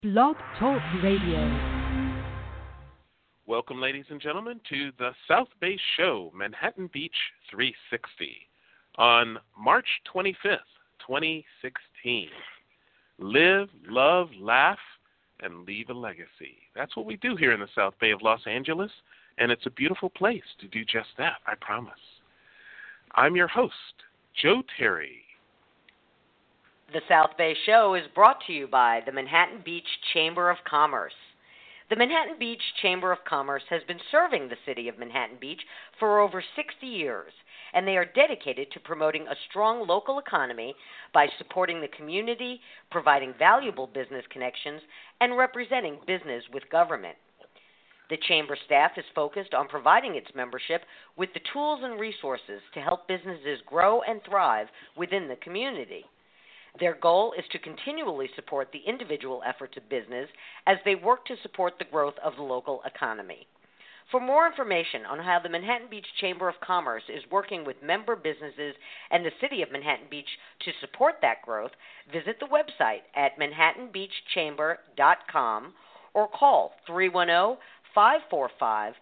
Blog Talk Radio. Welcome, ladies and gentlemen, to the South Bay Show, Manhattan Beach 360, on March 25th, 2016. Live, love, laugh, and leave a legacy. That's what we do here in the South Bay of Los Angeles, and it's a beautiful place to do just that, I promise. I'm your host, Joe Terry. The South Bay Show is brought to you by the Manhattan Beach Chamber of Commerce. The Manhattan Beach Chamber of Commerce has been serving the city of Manhattan Beach for over 60 years, and they are dedicated to promoting a strong local economy by supporting the community, providing valuable business connections, and representing business with government. The Chamber staff is focused on providing its membership with the tools and resources to help businesses grow and thrive within the community. Their goal is to continually support the individual efforts of business as they work to support the growth of the local economy. For more information on how the Manhattan Beach Chamber of Commerce is working with member businesses and the city of Manhattan Beach to support that growth, visit the website at manhattanbeachchamber.com or call 310-545-5313.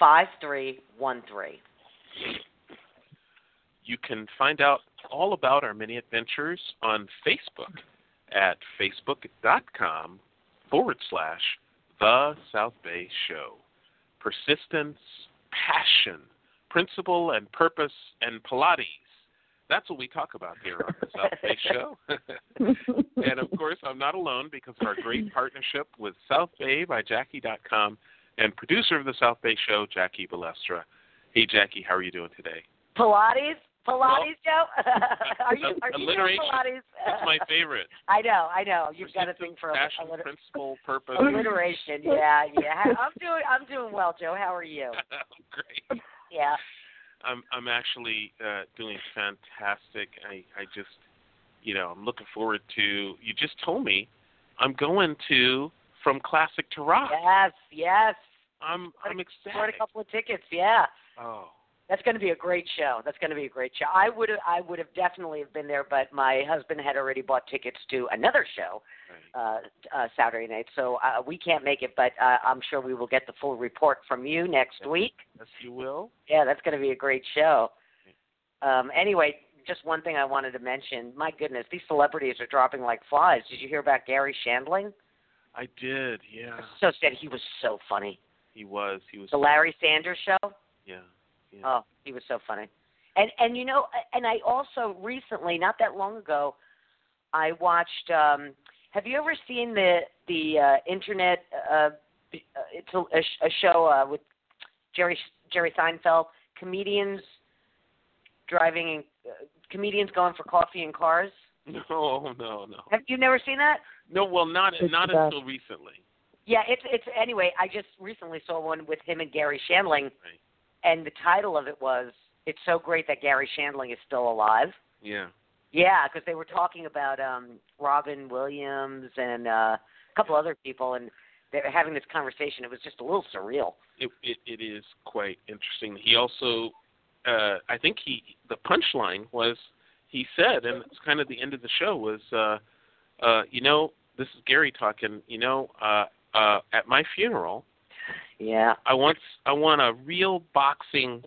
You can find out all about our many adventures on Facebook at facebook.com/The South Bay Show. Persistence, passion, principle and purpose, and Pilates. That's what we talk about here on the South Bay Show. And, of course, I'm not alone because of our great partnership with SouthBay by Jackie.com and producer of the South Bay Show, Jackie Balestra. Hey, Jackie, how are you doing today? Pilates, Joe? Are you doing Pilates? It's my favorite. I know. You've got a thing for passion, principle, purpose. Alliteration. Yeah. I'm doing well, Joe. How are you? Great. Yeah. I'm actually doing fantastic. I just, I'm looking forward to. You just told me I'm going to From Classic to Rock. Yes. I'm ecstatic. Bought a couple of tickets. Yeah. Oh. That's going to be a great show. I would have definitely been there, but my husband had already bought tickets to another show Saturday night, so we can't make it. But I'm sure we will get the full report from you next week. Yes, you will. Yeah, that's going to be a great show. Anyway, just one thing I wanted to mention. My goodness, these celebrities are dropping like flies. Did you hear about Gary Shandling? I did. Yeah. So sad. He was so funny. He was. The Larry Sanders Show. Yeah. Oh, he was so funny. And and I also recently, not that long ago, I watched have you ever seen the internet it's a show with Jerry Seinfeld, comedians going for coffee in cars? No. Have you never seen that? No, well, not until recently. Yeah, it's anyway, I just recently saw one with him and Gary Shandling. Right. And the title of it was, "It's so great that Gary Shandling is still alive." Yeah. Yeah, because they were talking about Robin Williams and a couple other people, and they were having this conversation. It was just a little surreal. It is quite interesting. He also, I think the punchline was, he said, and it's kind of the end of the show, was, this is Gary talking, at my funeral, yeah, I want a real boxing,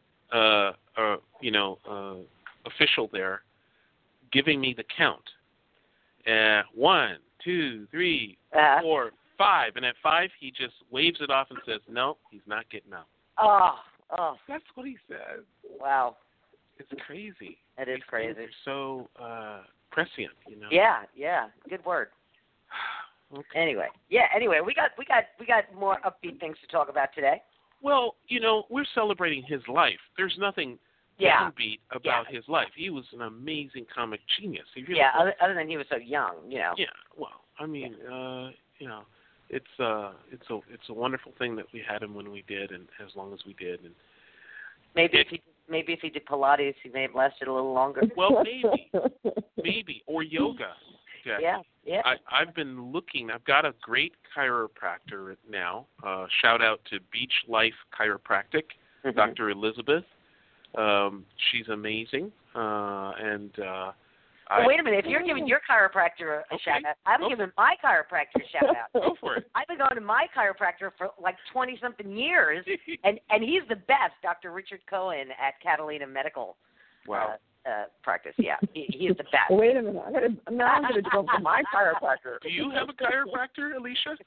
official there, giving me the count. 1, 2, 3, 4, 5, and at 5 he just waves it off and says, "No, he's not getting up." Oh, that's what he says. Wow, it's crazy. It is crazy. They're so prescient, Yeah, good word. Okay. Anyway, we got more upbeat things to talk about today. Well, we're celebrating his life. There's nothing downbeat about his life. He was an amazing comic genius. Other than he was so young, Yeah, well, I mean, it's a wonderful thing that we had him when we did, and as long as we did. And maybe if he did Pilates, he may have lasted a little longer. Well, maybe, or yoga. Jackie. Yeah. I've been looking. I've got a great chiropractor now. Shout out to Beach Life Chiropractic, Dr. Elizabeth. She's amazing, and Well, wait a minute. If you're giving your chiropractor a shout-out, I'm giving my chiropractor a shout-out. Go for it. I've been going to my chiropractor for like 20-something years, and he's the best, Dr. Richard Cohen at Catalina Medical. Wow. Practice. Yeah, he is the best. Wait a minute. I'm going to go for my chiropractor. Do you have a chiropractor, Alicia?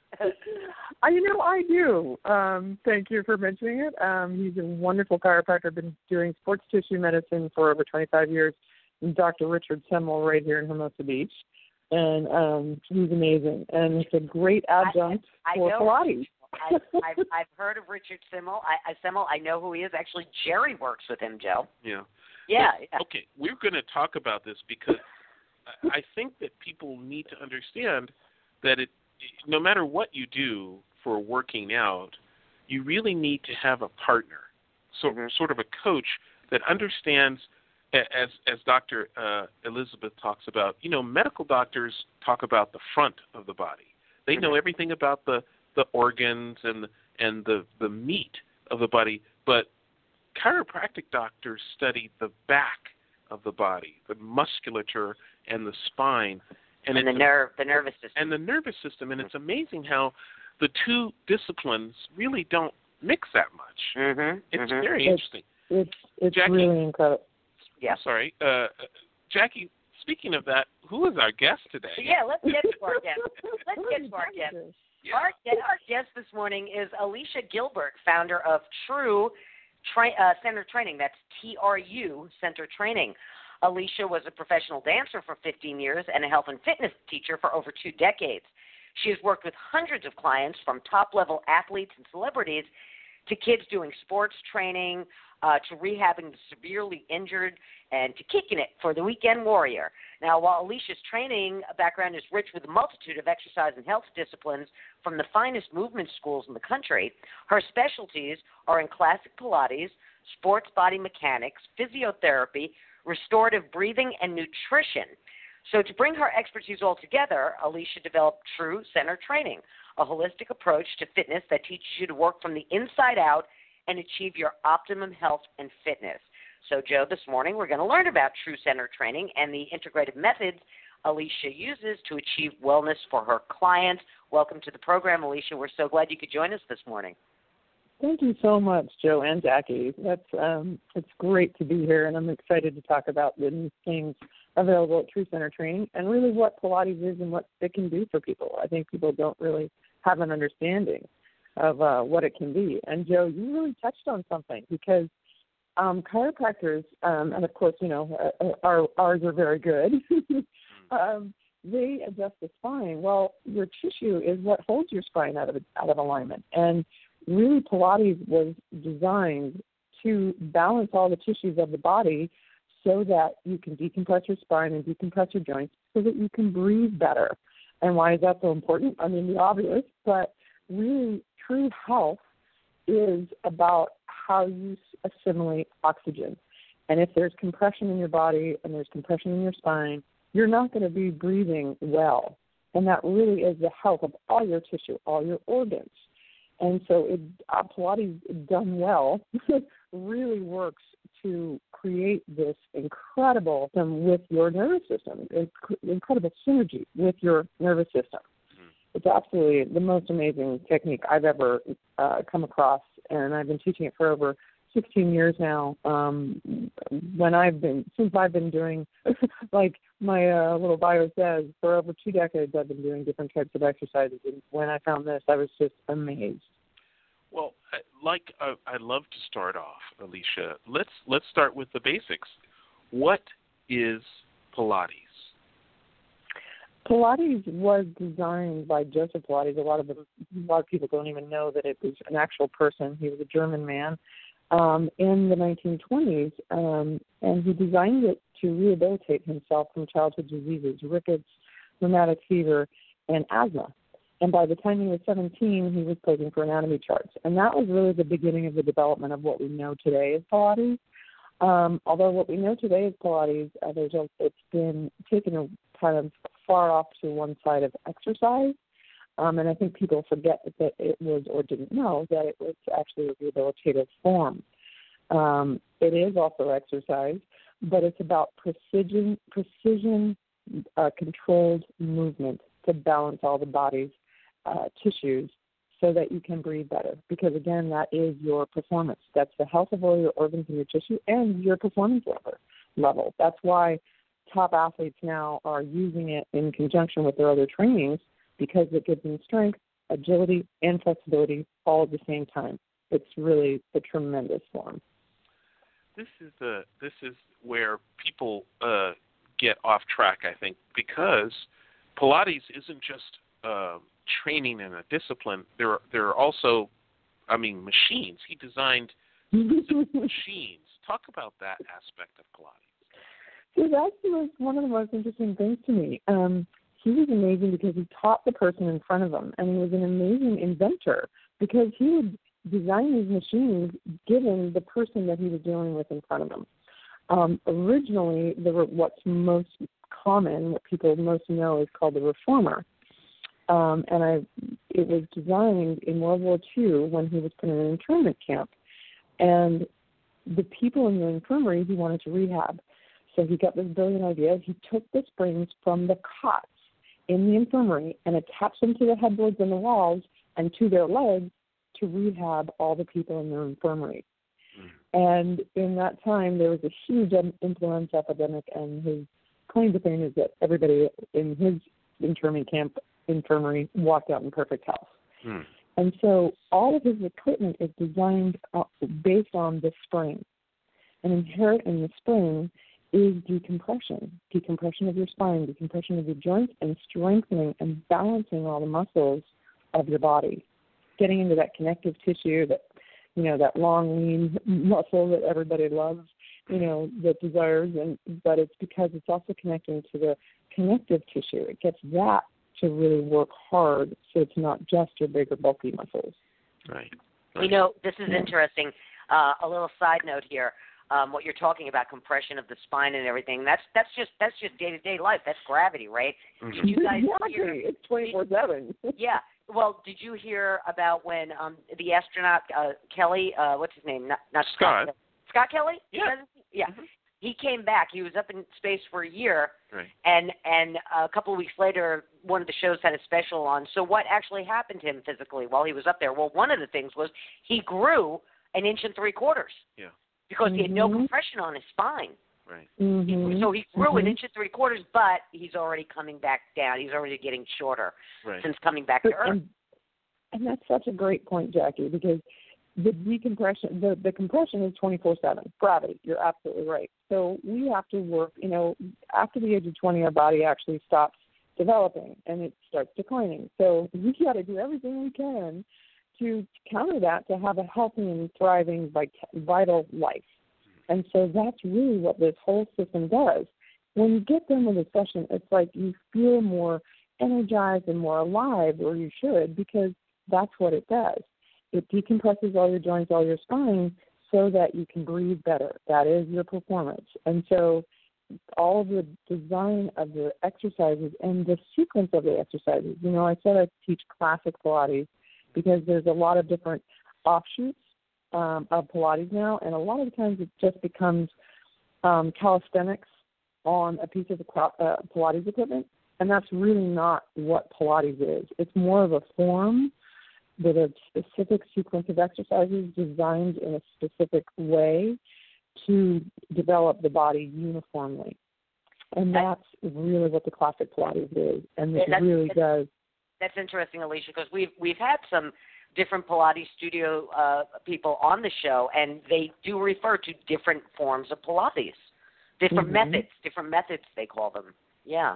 I do. Thank you for mentioning it. He's a wonderful chiropractor. I've been doing sports tissue medicine for over 25 years. Dr. Richard Semmel right here in Hermosa Beach. And he's amazing. And it's a great adjunct for Pilates. I've heard of Richard Semmel. I know who he is. Actually, Jerry works with him, Joe. Yeah. Yeah. Okay, we're going to talk about this because I think that people need to understand that no matter what you do for working out, you really need to have a partner, sort of a coach that understands, as Dr. Elizabeth talks about. Medical doctors talk about the front of the body. They know everything about the organs and the meat of the body, but chiropractic doctors study the back of the body, the musculature and the spine, and the nervous system. And the nervous system, and it's amazing how the two disciplines really don't mix that much. It's very interesting. It's Jackie, really incredible. Yeah. Sorry, Jackie. Speaking of that, who is our guest today? Yeah, let's get to our guest. Yeah. Our guest this morning is Alicia Gilbert, founder of True Center Training. That's TRU Center Training. Alicia was a professional dancer for 15 years and a health and fitness teacher for over 2 decades. She has worked with hundreds of clients, from top-level athletes and celebrities to kids doing sports training, to rehabbing the severely injured, and to kicking it for the weekend warrior. Now, while Alicia's training background is rich with a multitude of exercise and health disciplines from the finest movement schools in the country, her specialties are in classic Pilates, sports body mechanics, physiotherapy, restorative breathing, and nutrition. So to bring her expertise all together, Alicia developed True Center Training, a holistic approach to fitness that teaches you to work from the inside out and achieve your optimum health and fitness. So, Joe, this morning we're going to learn about True Center Training and the integrative methods Alicia uses to achieve wellness for her clients. Welcome to the program, Alicia. We're so glad you could join us this morning. Thank you so much, Joe and Jackie. It's great to be here, and I'm excited to talk about the new things available at True Center Training and really what Pilates is and what it can do for people. I think people don't really have an understanding of what it can be. And, Joe, you really touched on something, because chiropractors, and of course, ours are very good, they adjust the spine. Well, your tissue is what holds your spine out of alignment. And really, Pilates was designed to balance all the tissues of the body so that you can decompress your spine and decompress your joints so that you can breathe better. And why is that so important? I mean, the obvious, but really, true health is about how you assimilate oxygen. And if there's compression in your body and there's compression in your spine, you're not going to be breathing well. And that really is the health of all your tissue, all your organs. And so Pilates, done well, really works to create this incredible system with your nervous system, incredible synergy with your nervous system. It's absolutely the most amazing technique I've ever come across, and I've been teaching it for over 16 years now. Since I've been doing, like my little bio says, for over 2 decades I've been doing different types of exercises, and when I found this, I was just amazed. Well, I love to start off, Alicia. Let's start with the basics. What is Pilates? Pilates was designed by Joseph Pilates. A lot of people don't even know that it was an actual person. He was a German man in the 1920s, and he designed it to rehabilitate himself from childhood diseases, rickets, rheumatic fever, and asthma. And by the time he was 17, he was posing for anatomy charts. And that was really the beginning of the development of what we know today as Pilates. Although what we know today as Pilates, it's been taken a kind of far off to one side of exercise. And I think people forget that it was, or didn't know, that it was actually a rehabilitative form. It is also exercise, but it's about precision controlled movement to balance all the body's tissues so that you can breathe better. Because, again, that is your performance. That's the health of all your organs and your tissue and your performance level. That's why top athletes now are using it in conjunction with their other trainings, because it gives them strength, agility, and flexibility all at the same time. It's really a tremendous form. This is where people get off track, I think, because Pilates isn't just training in a discipline. There are also, machines. He designed machines. Talk about that aspect of Pilates. So that's one of the most interesting things to me. He was amazing because he taught the person in front of him, and he was an amazing inventor because he would design these machines given the person that he was dealing with in front of him. Originally, what's most common, what people most know, is called the reformer. It was designed in World War II when he was put in an internment camp. And the people in the infirmary he wanted to rehab. So he got this brilliant idea. He took the springs from the cots in the infirmary and attached them to the headboards in the walls and to their legs to rehab all the people in the infirmary. And in that time, there was a huge influenza epidemic, and his claim to fame is that everybody in his internment camp infirmary walked out in perfect health. And so all of his equipment is designed based on the spring. And inherent in the spring is decompression of your spine, decompression of your joints, and strengthening and balancing all the muscles of your body, getting into that connective tissue, that long, lean muscle that everybody loves, that desires, but it's because it's also connecting to the connective tissue. It gets that to really work hard, so it's not just your bigger, bulky muscles. Right. This is interesting. A little side note here. What you're talking about, compression of the spine and everything, that's just day-to-day life. That's gravity, right? Mm-hmm. Did you guys hear? It's 24/7. Yeah. Well, did you hear about when the astronaut Kelly, what's his name? Not Scott. Scott Kelly? Yeah. Yeah. Mm-hmm. He came back. He was up in space for a year, right. and a couple of weeks later, one of the shows had a special on. So what actually happened to him physically while he was up there? Well, one of the things was he grew 1 3/4 inches. Yeah. Because he had no compression on his spine. Right. Mm-hmm. So he grew 1 3/4 inches, but he's already coming back down. He's already getting shorter since coming back to Earth. And that's such a great point, Jackie, because the decompression, the compression is 24/7. Gravity, you're absolutely right. So we have to work, after the age of 20, our body actually stops developing and it starts declining. So we got to do everything we can to counter that, to have a healthy and thriving, vital life. And so that's really what this whole system does. When you get done with a session, it's like you feel more energized and more alive, or you should, because that's what it does. It decompresses all your joints, all your spine, so that you can breathe better. That is your performance. And so all of the design of the exercises and the sequence of the exercises, I said I teach classic Pilates, because there's a lot of different offshoots of Pilates now, and a lot of the times it just becomes calisthenics on a piece of Pilates equipment, and that's really not what Pilates is. It's more of a form with a specific sequence of exercises designed in a specific way to develop the body uniformly. And that's really what the classic Pilates is, and it really does. That's interesting, Alicia, because we've had some different Pilates studio people on the show, and they do refer to different forms of Pilates, different methods they call them. Yeah.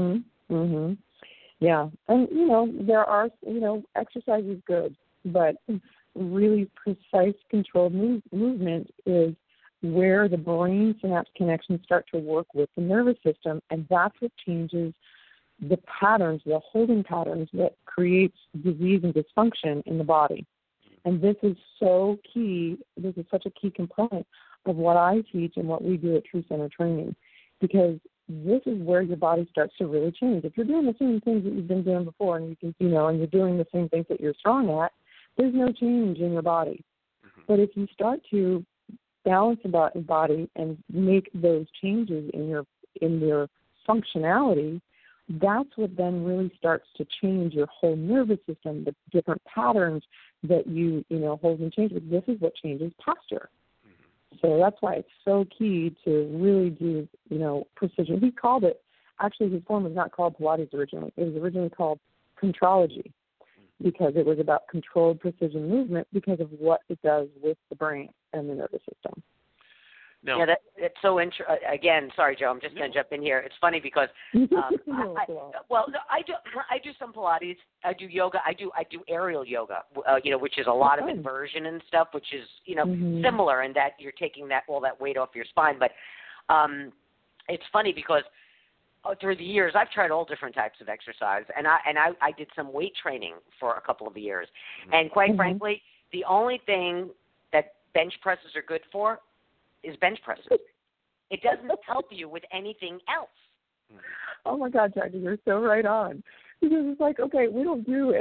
Yeah, and there are exercise is good, but really precise, controlled movement is where the brain synapse connections start to work with the nervous system, and that's what changes the patterns, the holding patterns that creates disease and dysfunction in the body. And this is so key. This is such a key component of what I teach and what we do at True Center Training, because this is where your body starts to really change. If you're doing the same things that you've been doing before, and you can, and you're doing the same things that you're strong at, there's no change in your body. But if you start to balance about your body and make those changes in your functionality, that's what then really starts to change your whole nervous system, the different patterns that you hold and change. This is what changes posture. So that's why it's so key to really do, precision. He called it, actually his form was not called Pilates originally. It was originally called Contrology, because it was about controlled precision movement because of what it does with the brain and the nervous system. No. Yeah, it's so again, sorry, Joe, I'm just going to jump in here. It's funny because, I do some Pilates, I do yoga, I do aerial yoga, which is a lot of inversion and stuff, which is, similar in that you're taking all that weight off your spine. But it's funny because through the years, I've tried all different types of exercise, and I did some weight training for a couple of years. And quite frankly, the only thing that bench presses are good for is bench presses. It doesn't help you with anything else. Oh my God, Jackie, you're so right on. Because it's like, okay, we don't do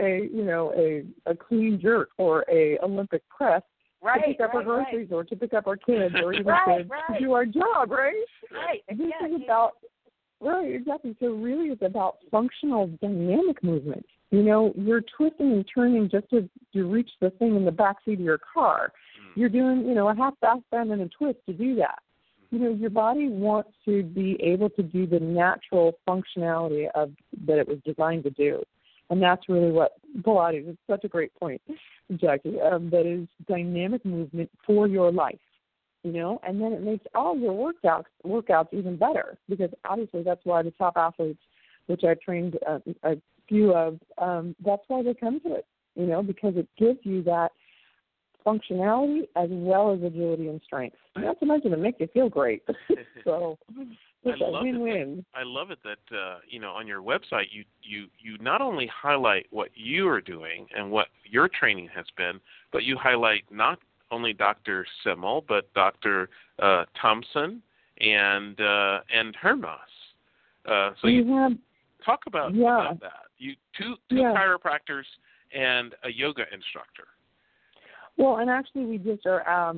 a clean jerk or a Olympic press to pick up our groceries or to pick up our kids or even to do our job, right? Right. This is about exactly. So really, it's about functional dynamic movement. You're twisting and turning just to reach the thing in the backseat of your car. You're doing, a half fast bend and a twist to do that. Your body wants to be able to do the natural functionality that it was designed to do. And that's really what Pilates is. Such a great point, Jackie. That is dynamic movement for your life. And then it makes all your workouts even better, because obviously that's why the top athletes, which I've trained a few of, that's why they come to it, because it gives you that functionality as well as agility and strength. Not to mention it makes you feel great. So it's a win-win. I love it that on your website you not only highlight what you are doing and what your training has been, but you highlight not only Dr. Simmel but Dr. Thompson and Hermas. So you talk about that. You two chiropractors and a yoga instructor. Well, and actually we just are,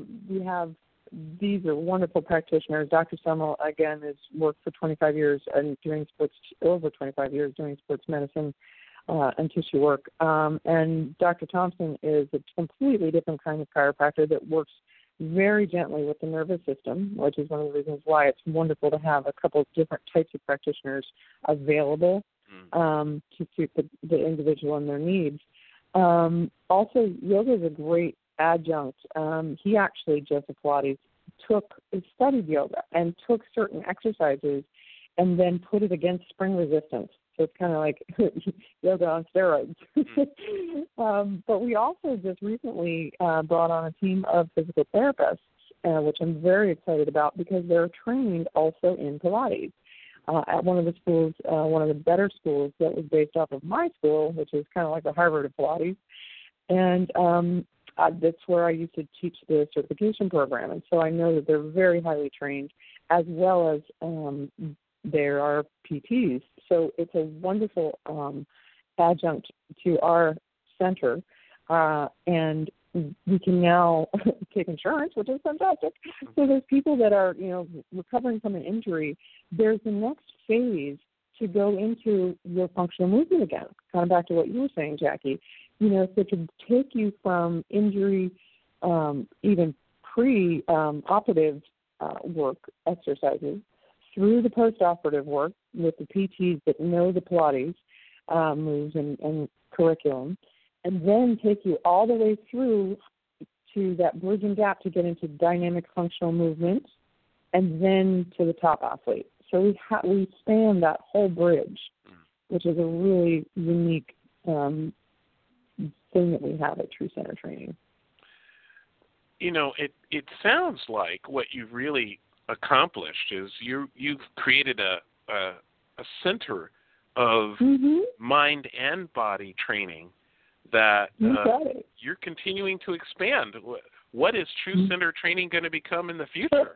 these are wonderful practitioners. Dr. Simmel, again, has worked for 25 years and doing over 25 years doing sports medicine and tissue work. And Dr. Thompson is a completely different kind of chiropractor that works very gently with the nervous system, which is one of the reasons why it's wonderful to have a couple of different types of practitioners available to suit the individual and their needs. Also, yoga is a great adjunct. He actually, Joseph Pilates, studied yoga and took certain exercises and then put it against spring resistance. So it's kind of like yoga on steroids. But we also just recently brought on a team of physical therapists, which I'm very excited about because they're trained also in Pilates. At one of the schools, one of the better schools that was based off of my school, which is kind of like the Harvard of Pilates. And that's where I used to teach the certification program. And so I know that they're very highly trained, as well as there are PTs. So it's a wonderful adjunct to our center. And we can now take insurance, which is fantastic. So there's people that are, recovering from an injury. There's the next phase to go into your functional movement again. Kind of back to what you were saying, Jackie. So to take you from injury, even pre-operative work exercises, through the post-operative work with the PTs that know the Pilates moves and curriculum, and then take you all the way through to that bridging gap to get into dynamic functional movement, and then to the top athlete. So we span that whole bridge, which is a really unique thing that we have at True Center Training. It sounds like what you've really accomplished is you've created a center of mind and body training that you're continuing to expand. What is True Center Training going to become in the future?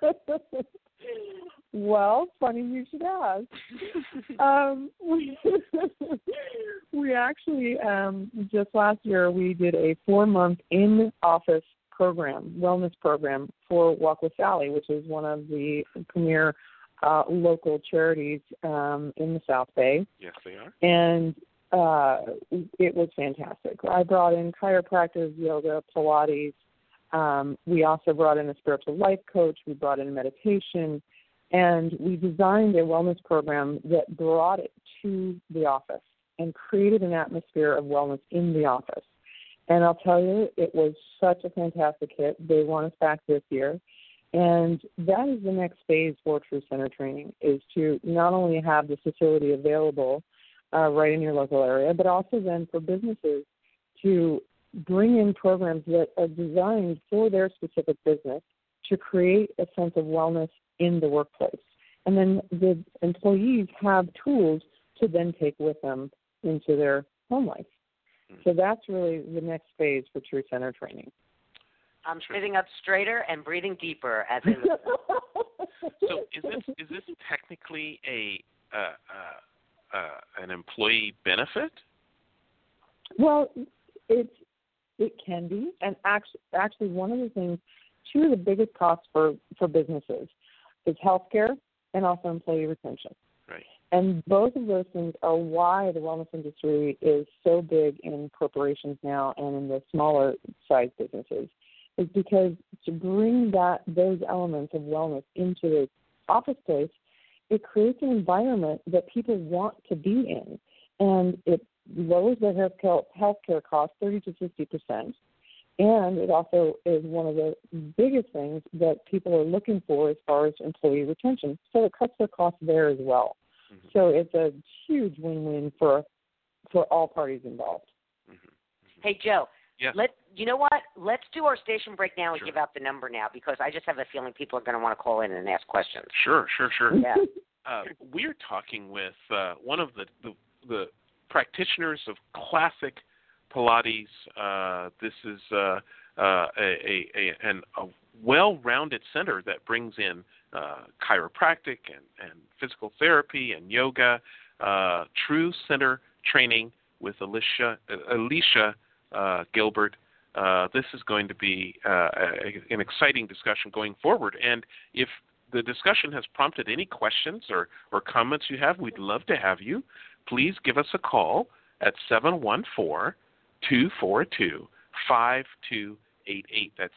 Well, funny you should ask. We actually, just last year, we did a 4-month in-office wellness program for Walk with Sally, which is one of the premier local charities in the South Bay. Yes, they are. And it was fantastic. I brought in chiropractors, yoga, Pilates. We also brought in a spiritual life coach. We brought in meditation. And we designed a wellness program that brought it to the office and created an atmosphere of wellness in the office. And I'll tell you, it was such a fantastic hit. They want us back this year. And that is the next phase for True Center Training, is to not only have the facility available right in your local area, but also then for businesses to bring in programs that are designed for their specific business to create a sense of wellness in the workplace. And then the employees have tools to then take with them into their home life. So that's really the next phase for True Center Training. I'm sitting up straighter and breathing deeper as I listen. So is this technically an employee benefit? Well, it can be, and actually one of the things, two of the biggest costs for businesses is healthcare and also employee retention. Right. And both of those things are why the wellness industry is so big in corporations now and in the smaller size businesses, is because to bring those elements of wellness into the office space, it creates an environment that people want to be in, and it lowers their healthcare costs 30 to 50%. And it also is one of the biggest things that people are looking for as far as employee retention. So it cuts their costs there as well. Mm-hmm. So it's a huge win-win for all parties involved. Mm-hmm. Hey, Joe. Yes. You know what? Let's do our station break now and Sure. give out the number now, because I just have a feeling people are going to want to call in and ask questions. Sure. Yeah. We're talking with one of the practitioners of classic Pilates. This is a well-rounded center that brings in chiropractic and physical therapy and yoga. True Center Training with Alicia Gilbert. This is going to be an exciting discussion going forward. And if the discussion has prompted any questions or comments you have, we'd love to have you. Please give us a call at 714-242-5288. That's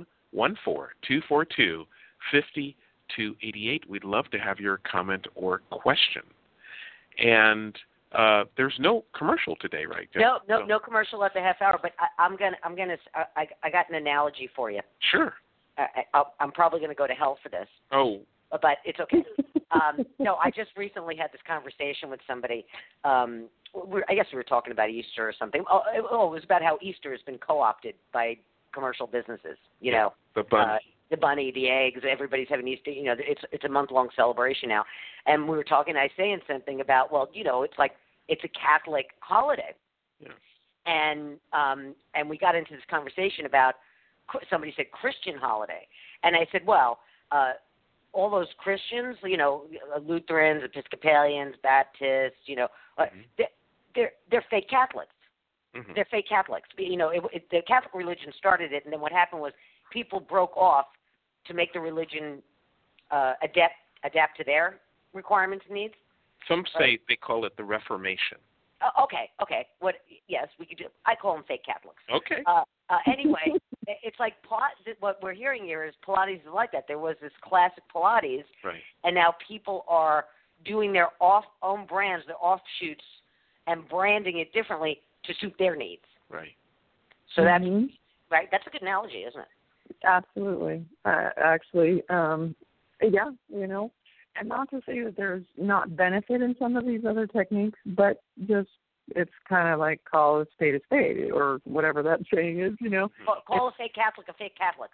714-242-5288. We'd love to have your comment or question. And there's no commercial today, right? No commercial at the half hour. But I got an analogy for you. Sure. I'm probably going to go to hell for this. Oh. But it's okay. No, I just recently had this conversation with somebody. I guess we were talking about Easter or something. It was about how Easter has been co-opted by commercial businesses. You know, the bunny. The bunny, the eggs. Everybody's having Easter. You know, it's a month-long celebration now. And we were talking. I was saying something about, well, you know, it's like it's a Catholic holiday. Yeah. And we got into this conversation about, somebody said Christian holiday, and I said, well, all those Christians, you know, Lutherans, Episcopalians, Baptists, you know, they're fake Catholics. Mm-hmm. They're fake Catholics. You know, the Catholic religion started it, and then what happened was people broke off to make the religion adapt to their requirements and needs. Some say they call it the Reformation. Okay. Yes, we could do. I call them fake Catholics. Okay. Anyway, it's like what we're hearing here is Pilates is like that. There was this classic Pilates, right, and now people are doing their own brands, their offshoots, and branding it differently to suit their needs. Right. So that's right. That's a good analogy, isn't it? Absolutely. Actually, yeah, you know, and not to say that there's not benefit in some of these other techniques, but just it's kind of like call a spade, or whatever that saying is, you know. Call a fake Catholic a fake Catholic.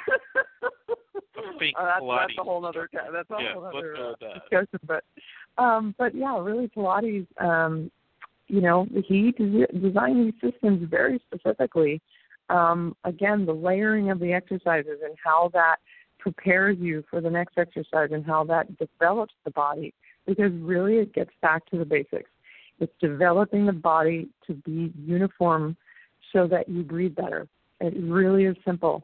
Fake that's a whole other discussion. But yeah, really Pilates. You know, he designed these systems very specifically. Again, the layering of the exercises and how that prepares you for the next exercise and how that develops the body, because really it gets back to the basics. It's developing the body to be uniform so that you breathe better. It really is simple.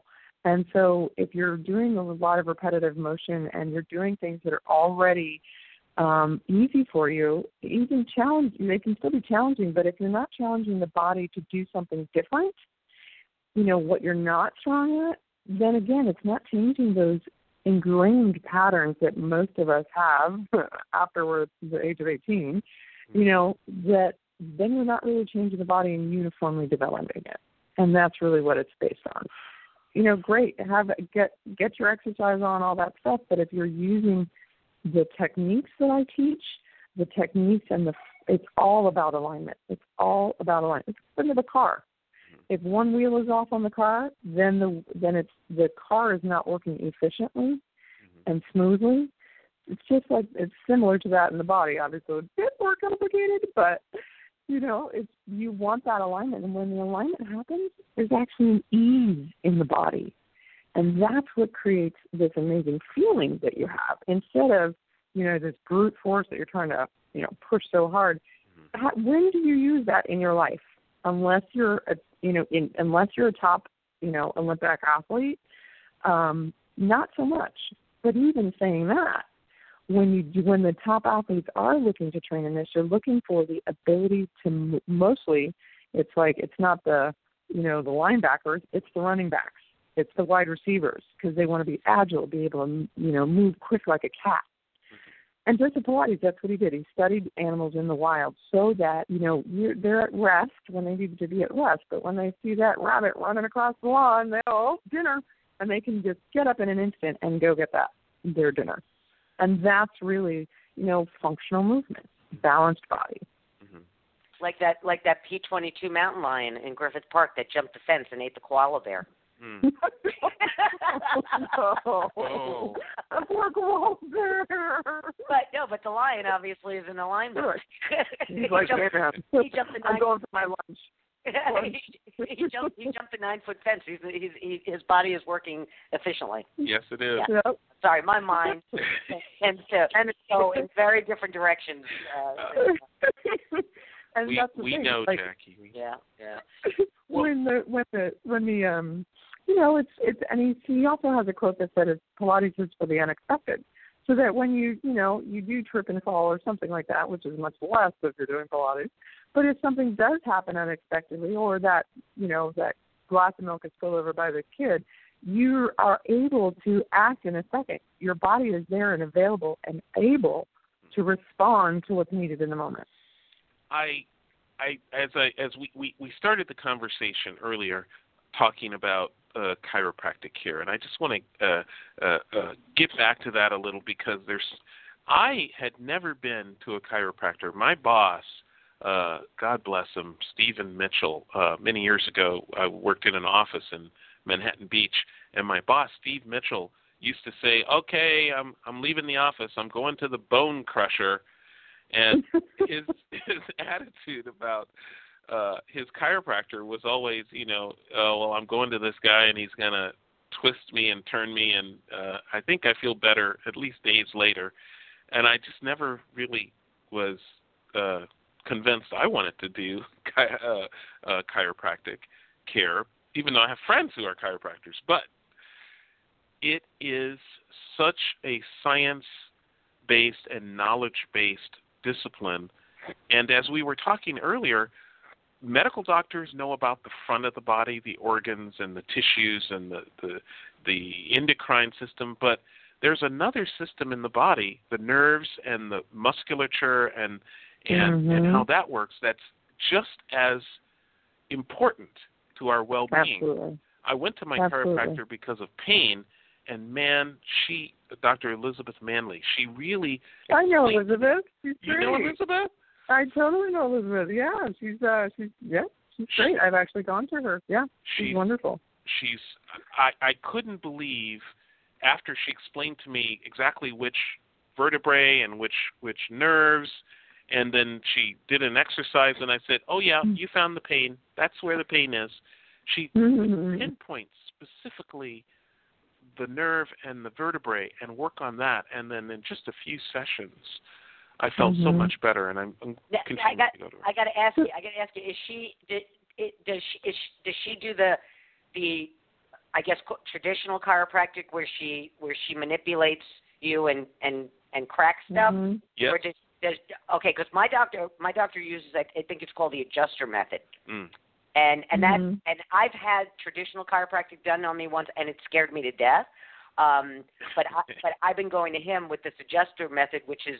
And so if you're doing a lot of repetitive motion and you're doing things that are already easy for you, even they can still be challenging, but if you're not challenging the body to do something different, what you're not strong at, then again, it's not changing those ingrained patterns that most of us have after we're the age of 18, that then you're not really changing the body and uniformly developing it. And that's really what it's based on. Great, get your exercise on, all that stuff, but if you're using the techniques that I teach, the techniques it's all about alignment. It's all about alignment. It's like with a car. If one wheel is off on the car, then the car is not working efficiently and smoothly. It's just like it's similar to that in the body. Obviously, it's a bit more complicated, but you want that alignment, and when the alignment happens, there's actually an ease in the body, and that's what creates this amazing feeling that you have instead of this brute force that you're trying to push so hard. When do you use that in your life? Unless you're unless you're a top Olympic athlete, not so much. But even saying that, when the top athletes are looking to train in this, you're looking for the ability to mostly. It's not the the linebackers, it's the running backs, it's the wide receivers, because they want to be agile, be able to move quick like a cat. And Joseph Pilates, that's what he did. He studied animals in the wild so that, they're at rest when they need to be at rest. But when they see that rabbit running across the lawn, dinner. And they can just get up in an instant and go get their dinner. And that's really, functional movement, balanced body. Mm-hmm. Like that P-22 mountain lion in Griffith Park that jumped the fence and ate the koala bear. Mm. Oh. A poor koala bear. But the lion obviously is in alignment. Sure. He's like, he jumped the I'm going for my lunch. he jumped the 9-foot fence. His body is working efficiently. Yes, it is. Yeah. Yep. Sorry, my mind tends to go in very different directions. And we that's the thing. Know, Jackie. Yeah. When he also has a quote that said, "Pilates is for the unexpected." So that when you do trip and fall or something like that, which is much less if you're doing Pilates, but if something does happen unexpectedly, or that that glass of milk is spilled over by the kid, you are able to act in a second. Your body is there and available and able to respond to what's needed in the moment. As we started the conversation earlier, talking about chiropractic care, and I just want to get back to that a little because I had never been to a chiropractor. My boss, God bless him, Stephen Mitchell, many years ago, I worked in an office in Manhattan Beach, and my boss, Steve Mitchell, used to say, "Okay, I'm leaving the office. I'm going to the Bone Crusher," and his attitude about his chiropractor was always, I'm going to this guy and he's going to twist me and turn me, and I think I feel better at least days later. And I just never really was convinced I wanted to do chiropractic care, even though I have friends who are chiropractors. But it is such a science-based and knowledge-based discipline. And as we were talking earlier, medical doctors know about the front of the body, the organs and the tissues and the endocrine system, but there's another system in the body, the nerves and the musculature and how that works, that's just as important to our well-being. Absolutely. I went to my chiropractor because of pain, and man, Dr. Elizabeth Manley, she really... I know Elizabeth. She's great. You know Elizabeth? I totally know Elizabeth. Yeah, she's great. I've actually gone to her. Yeah, she's wonderful. I couldn't believe after she explained to me exactly which vertebrae and which nerves, and then she did an exercise, and I said, "Oh yeah, you found the pain. That's where the pain is." She pinpoints specifically the nerve and the vertebrae and work on that, and then in just a few sessions, I felt so much better, and I'm continuing to go to her. I got to ask you. Does she do the I guess traditional chiropractic where she manipulates you and cracks stuff? Mm-hmm. Yes. Or okay, because my doctor uses, I think it's called the adjuster method. Mm. And that, Mm-hmm. and I've had traditional chiropractic done on me once, and it scared me to death. But I've been going to him with this adjuster method, which is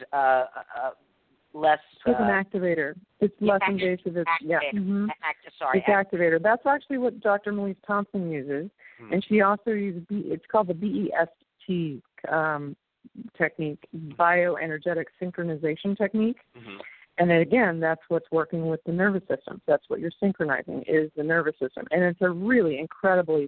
less. It's an activator. It's less invasive. It's activator. It's activator. That's actually what Dr. Melise Thompson uses, and she also uses it's called the BEST technique, bioenergetic synchronization technique. Mm-hmm. And then again, that's what's working with the nervous system. That's what you're synchronizing is the nervous system. And it's a really incredibly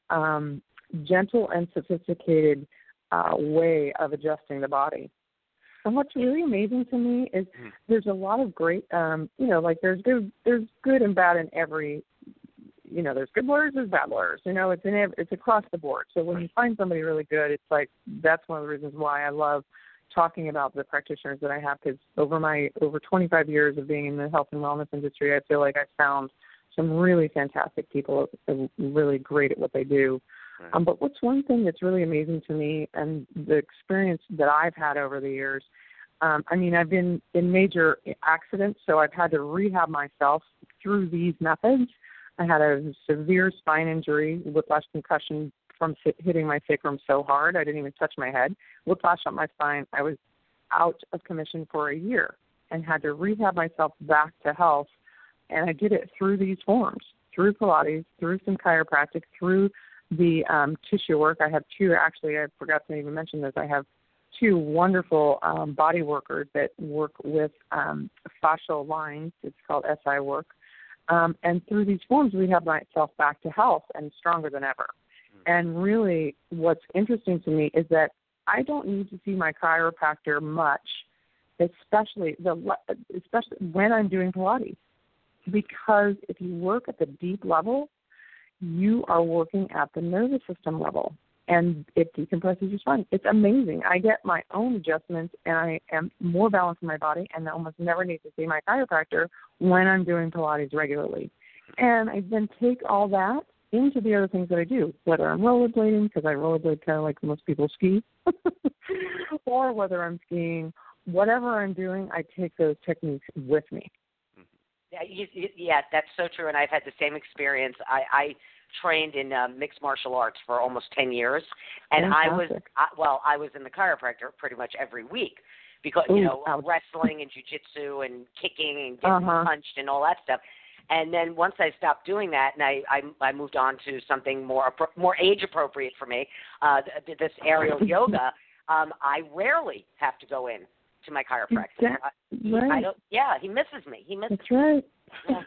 gentle and sophisticated way of adjusting the body. And what's really amazing to me is there's a lot of great, like there's good and bad in every, there's good lawyers, there's bad lawyers. It's across the board. So when you find somebody really good, it's like that's one of the reasons why I love talking about the practitioners that I have, because over 25 years of being in the health and wellness industry, I feel like I found some really fantastic people really great at what they do. Right. But what's one thing that's really amazing to me and the experience that I've had over the years, I've been in major accidents, so I've had to rehab myself through these methods. I had a severe spine injury, whiplash concussion from hitting my sacrum so hard I didn't even touch my head, whiplash on my spine. I was out of commission for a year and had to rehab myself back to health, and I did it through these forms, through Pilates, through some chiropractic, through the tissue work. I have two, actually, I forgot to even mention this, I have two wonderful body workers that work with fascial lines. It's called SI work. And through these forms, we have myself back to health and stronger than ever. And really what's interesting to me is that I don't need to see my chiropractor much, especially when I'm doing Pilates, because if you work at the deep level, you are working at the nervous system level, and it decompresses your spine. It's amazing. I get my own adjustments, and I am more balanced in my body, and I almost never need to see my chiropractor when I'm doing Pilates regularly. And I then take all that into the other things that I do, whether I'm rollerblading, because I rollerblade kind of like most people ski, or whether I'm skiing, whatever I'm doing, I take those techniques with me. Yeah, that's so true, and I've had the same experience. I trained in mixed martial arts for almost 10 years, and Fantastic. I was in the chiropractor pretty much every week because, ouch. wrestling and jiu-jitsu and kicking and getting punched and all that stuff. And then once I stopped doing that, and I moved on to something more age appropriate for me, this aerial yoga. I rarely have to go in to my chiropractor. Right. He misses me. That's right. Yeah.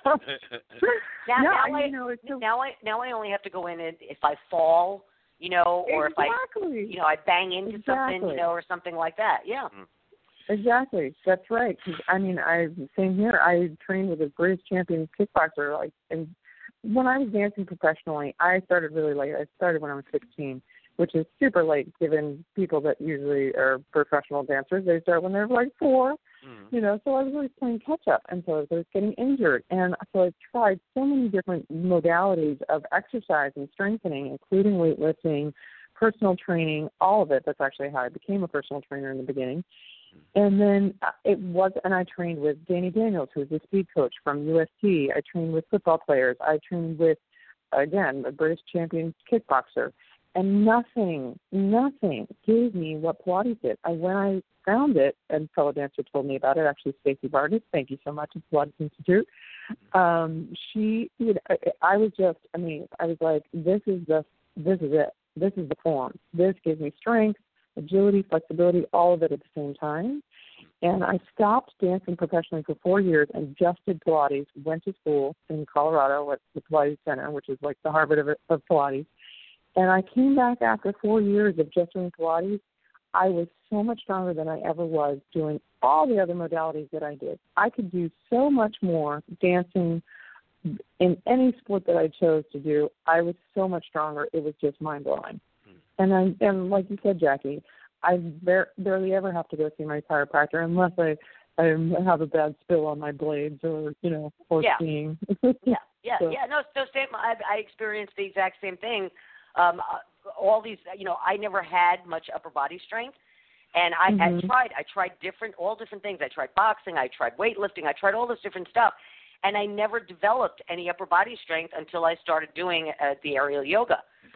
Now I only have to go in if I fall, or if I bang into something, or something like that. Yeah. Exactly. That's right. Same here. I trained with a British champion kickboxer. And when I was dancing professionally, I started really late. I started when I was 16, which is super late given people that usually are professional dancers. They start when they're like 4, so I was really playing catch up. And so I was getting injured. And so I tried so many different modalities of exercise and strengthening, including weightlifting, personal training, all of it. That's actually how I became a personal trainer in the beginning. And then I trained with Danny Daniels, who's a speed coach from USC. I trained with football players. I trained with, again, a British champion kickboxer. And nothing gave me what Pilates did. When I found it, and a fellow dancer told me about it, actually Stacey Vargas, thank you so much, at Pilates Institute. I was like, this is it. This is the form. This gives me strength, agility, flexibility, all of it at the same time. And I stopped dancing professionally for 4 years and just did Pilates, went to school in Colorado at the Pilates Center, which is like the Harvard of Pilates. And I came back after 4 years of just doing Pilates. I was so much stronger than I ever was doing all the other modalities that I did. I could do so much more dancing in any sport that I chose to do. I was so much stronger. It was just mind-blowing. And like you said, Jackie, I barely ever have to go see my chiropractor unless I have a bad spill on my blades or skiing. Yeah. Yeah, So, no, same. I experienced the exact same thing. All these, I never had much upper body strength, and I tried all different things. I tried boxing, I tried weightlifting, I tried all this different stuff, and I never developed any upper body strength until I started doing the aerial yoga.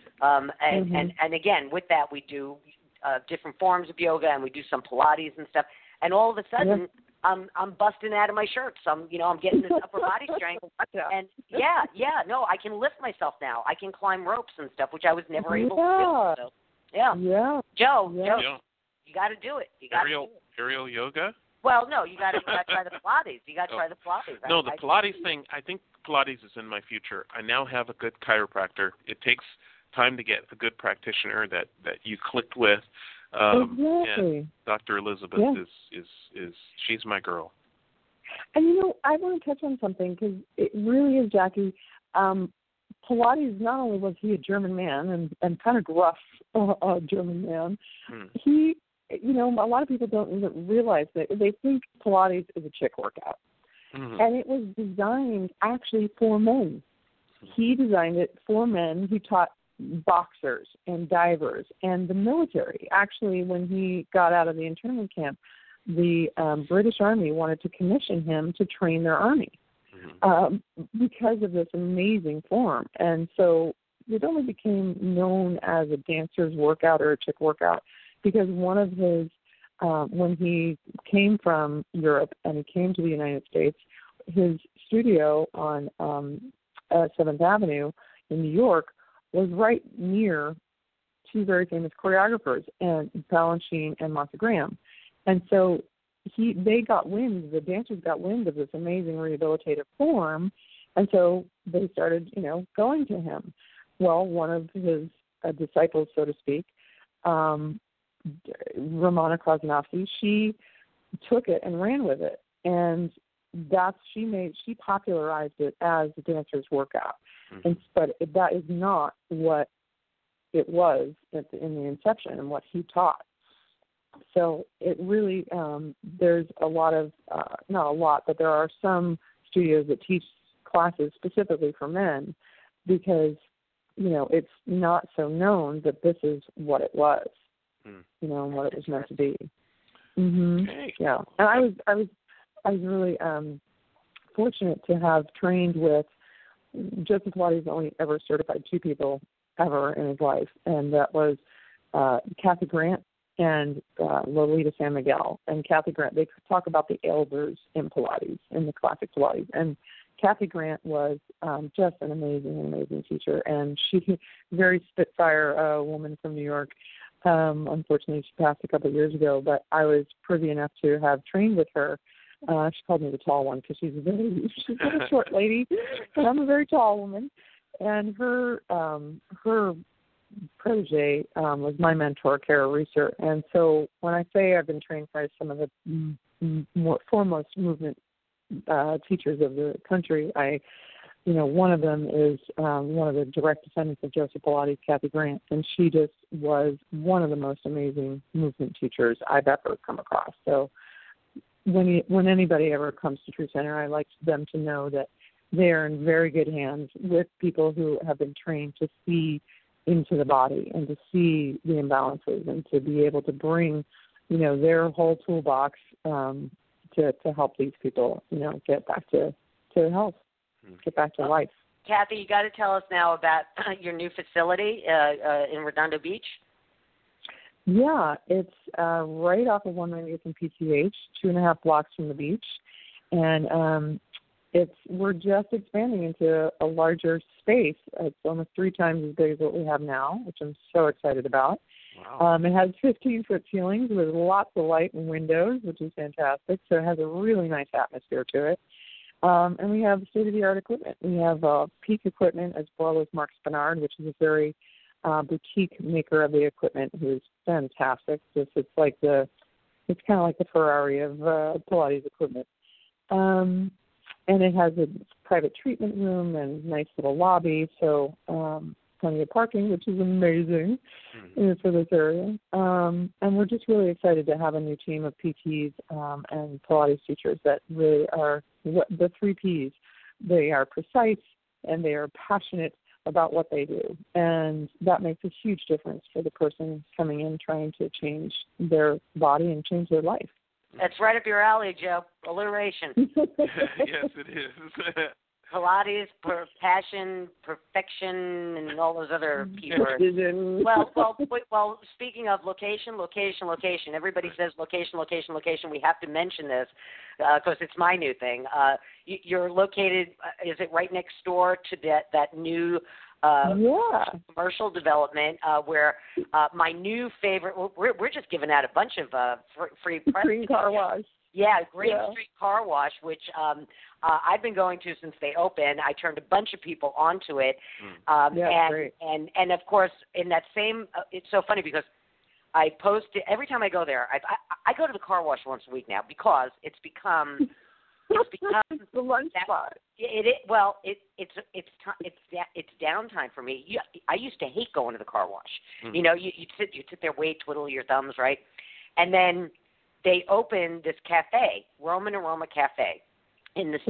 And again, with that, we do different forms of yoga, and we do some Pilates and stuff. And all of a sudden, I'm busting out of my shirts. I'm getting this upper body strength, and I can lift myself now. I can climb ropes and stuff, which I was never able to do. So, Joe, you got to do it. You got aerial yoga. Well, no, you got to try the Pilates. You got to try the Pilates. No, the Pilates thing. I think Pilates is in my future. I now have a good chiropractor. It takes time to get a good practitioner that you clicked with. Exactly. And Dr. Elizabeth is she's my girl. And I want to touch on something because it really is, Jackie. Pilates, not only was he a German man and kind of gruff German man, he, a lot of people don't even realize that. They think Pilates is a chick workout. And it was designed actually for men. He designed it for men. He taught boxers and divers and the military. Actually, when he got out of the internment camp, the British Army wanted to commission him to train their army because of this amazing form. And so it only became known as a dancer's workout or a chick workout because one of his, when he came from Europe and he came to the United States, his studio on 7th Avenue in New York was right near two very famous choreographers, and Balanchine and Martha Graham. And so the dancers got wind of this amazing rehabilitative form, and so they started, going to him. Well, one of his disciples, so to speak, Romana Krasnovsky, she took it and ran with it, and she popularized it as the dancer's workout. But that is not what it was in the inception and what he taught. So it really, there's a lot of, not a lot, but there are some studios that teach classes specifically for men because, it's not so known that this is what it was, and what it was meant to be. Okay. Yeah. And I was really fortunate to have trained with Joseph Pilates only ever certified two people ever in his life, and that was Kathy Grant and Lolita San Miguel. And Kathy Grant, they talk about the elders in Pilates, in the classic Pilates. And Kathy Grant was just an amazing teacher, and she very spitfire woman from New York. Unfortunately, she passed a couple of years ago, but I was privy enough to have trained with her. She called me the tall one because she's a short lady, and I'm a very tall woman. And her protege was my mentor, Kara Reeser. And so when I say I've been trained by some of the more foremost movement teachers of the country, one of them is one of the direct descendants of Joseph Pilates, Kathy Grant, and she just was one of the most amazing movement teachers I've ever come across. So when anybody ever comes to True Center, I like them to know that they're in very good hands with people who have been trained to see into the body and to see the imbalances and to be able to bring, their whole toolbox to help these people, get back to health, get back to life. Kathy, you got to tell us now about your new facility in Redondo Beach. Yeah, it's right off of 198th and PTH, 2.5 blocks from the beach, and we're just expanding into a larger space. It's almost 3 times as big as what we have now, which I'm so excited about. Wow. It has 15-foot ceilings with lots of light and windows, which is fantastic. So it has a really nice atmosphere to it. And we have state-of-the-art equipment. We have peak equipment as well as Mark Spinard, which is a very boutique maker of the equipment, who's fantastic. It's kind of like the Ferrari of Pilates equipment. And it has a private treatment room and nice little lobby, so plenty of parking, which is amazing for this area. And we're just really excited to have a new team of PTs and Pilates teachers that really are the 3 Ps. They are precise, and they are passionate about what they do. And that makes a huge difference for the person coming in trying to change their body and change their life. That's right up your alley, Joe. Alliteration. Yes, it is. Pilates, passion, perfection, and all those other keywords. Precision. Well, speaking of location. Everybody says location. We have to mention this because it's my new thing. You're located, is it right next door to that new commercial development where my new favorite, we're just giving out a bunch of free Green Car Wash. Yeah, Green Street Car Wash, which I've been going to since they opened. I turned a bunch of people onto it. Great. And of course, in that same, it's so funny because I post it, every time I go there, I go to the car wash once a week now because it's become the lunch spot. It's downtime for me. I used to hate going to the car wash. Mm-hmm. You know, you'd sit there, wait, twiddle your thumbs, right? And then they opened this cafe, Roman Aroma Cafe, in the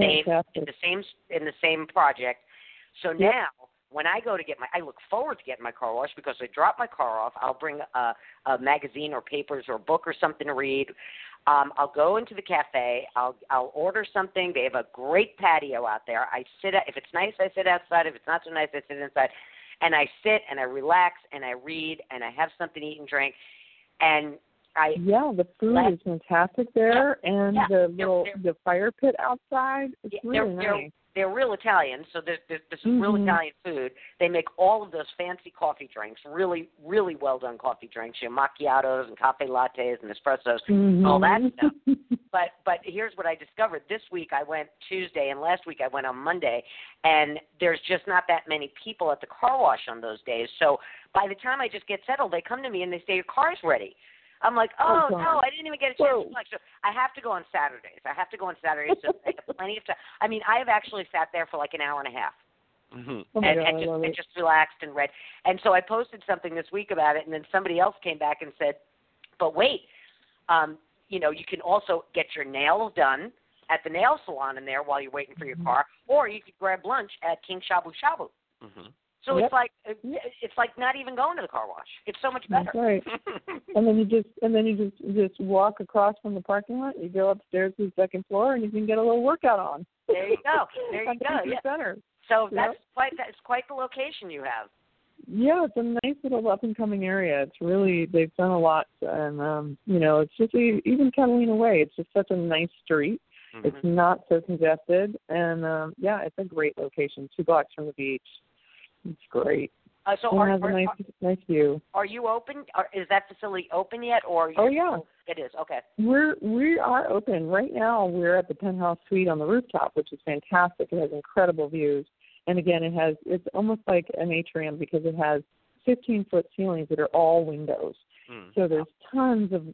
same project. So now, when I go to I look forward to getting my car washed because I drop my car off. I'll bring a magazine or papers or a book or something to read. I'll go into the cafe. I'll order something. They have a great patio out there. If it's nice, I sit outside. If it's not so nice, I sit inside. And I sit and I relax and I read and I have something to eat and drink. And the food is fantastic there, and the fire pit outside is really nice. They're real Italian, so this is real Italian food. They make all of those fancy coffee drinks, really, really well done coffee drinks, macchiatos and cafe lattes and espressos, all that stuff. But here's what I discovered. This week I went Tuesday, and last week I went on Monday, and there's just not that many people at the car wash on those days. So by the time I just get settled, they come to me and they say, your car's ready. I'm like, no, I didn't even get a chance to watch. So I have to go on Saturdays. So I have plenty of time. I mean, I have actually sat there for like an hour and a half. Mm-hmm. And just relaxed and read. And so I posted something this week about it, and then somebody else came back and said, but wait, you can also get your nails done at the nail salon in there while you're waiting for your car, or you could grab lunch at King Shabu Shabu. Mm-hmm. So it's like not even going to the car wash. It's so much better. That's right. and then you just walk across from the parking lot. You go upstairs to the second floor, and you can get a little workout on. There you go. Yeah. Better. So that's quite the location you have. Yeah, it's a nice little up and coming area. It's really, they've done a lot, and it's just even Catalina Way. It's just such a nice street. Mm-hmm. It's not so congested, and it's a great location. 2 blocks from the beach. It's great. So it has a nice view. Are you open? Is that facility open yet? Or it is. Okay. We are open right now. We're at the penthouse suite on the rooftop, which is fantastic. It has incredible views, and again, it's almost like an atrium because it has 15-foot ceilings that are all windows. So there's tons of,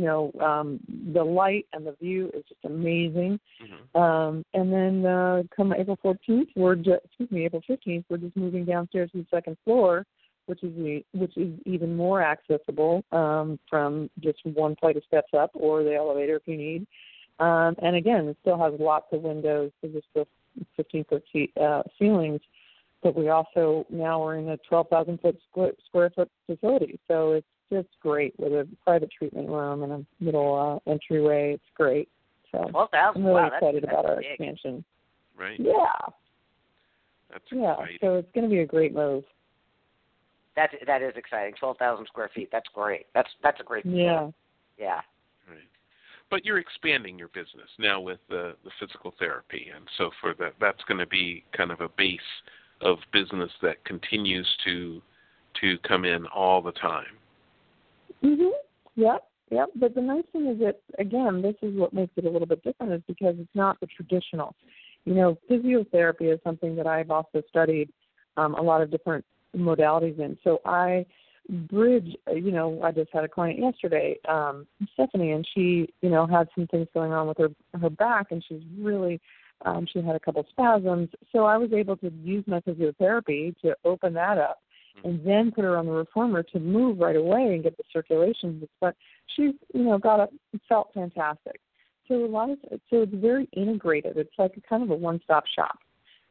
the light and the view is just amazing. Mm-hmm. And then come April 15th, we're just moving downstairs to the second floor, which is even more accessible from just one flight of steps up or the elevator if you need. And again, it still has lots of windows, so there's still 15-foot ceilings. But we also now we're in a 12,000 square foot facility, so it's just great with a private treatment room and a little entryway. It's great. So 12,000. I'm really wow, excited about our big expansion. Right. Yeah. That's exciting. So it's going to be a great move. That is exciting. 12,000 square feet. That's great. That's a great. Yeah. Yeah. Right. But you're expanding your business now with the physical therapy, and so for that's going to be kind of a base of business that continues to come in all the time. Mhm. Yep. But the nice thing is that, again, this is what makes it a little bit different, is because it's not the traditional. Physiotherapy is something that I've also studied a lot of different modalities in. So I bridge. I just had a client yesterday, Stephanie, and she, had some things going on with her back, and she's really. She had a couple spasms, so I was able to use my physiotherapy to open that up, and then put her on the reformer to move right away and get the circulation. But she's, felt fantastic. So it's very integrated. It's like a kind of a one-stop shop.